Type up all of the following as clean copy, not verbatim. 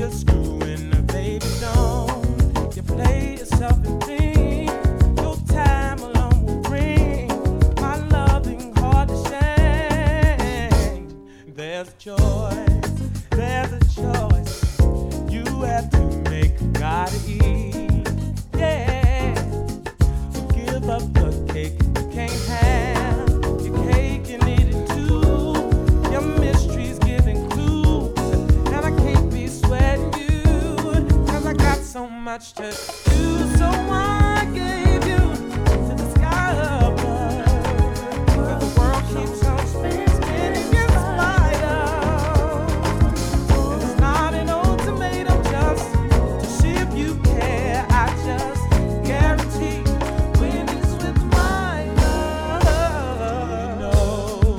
you screwing, baby, don't you play yourself and think your time alone will bring my loving heart to shame. There's a choice, there's a choice you have to make, gotta eat, yeah. Give up the cake you can't have, your cake you need it too. Your mystery's giving clues, and I can't be sweating you, 'cause I got so much to do. So I gave you to the sky above, but the world keeps on spinning in spite of. And it's not an ultimatum just to see if you care. I just guarantee when it's with my love. You know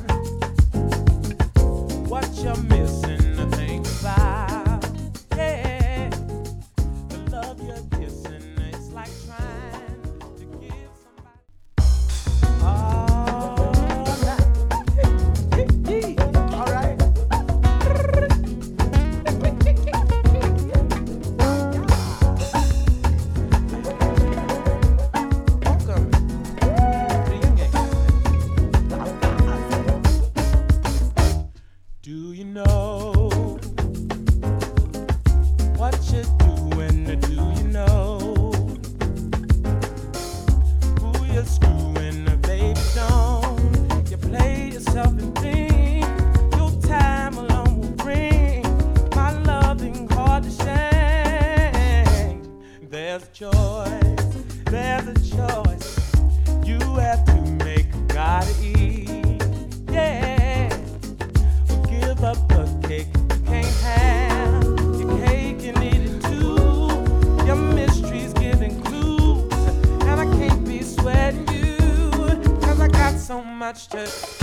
what you're missing to think about, yeah. The love you're kissing, it's like trying to give somebody. All right. Welcome to your game. Do you know what you're doing? Do you know who you're screwing? Baby, don't you play yourself and think your time alone will bring my loving heart to shame. There's a choice, there's a choice you have to make, gotta eat, yeah. Give up the cake you can't have, your cake you need it too. Your mystery's giving clues, and I can't be sweating you, 'cause I got so much to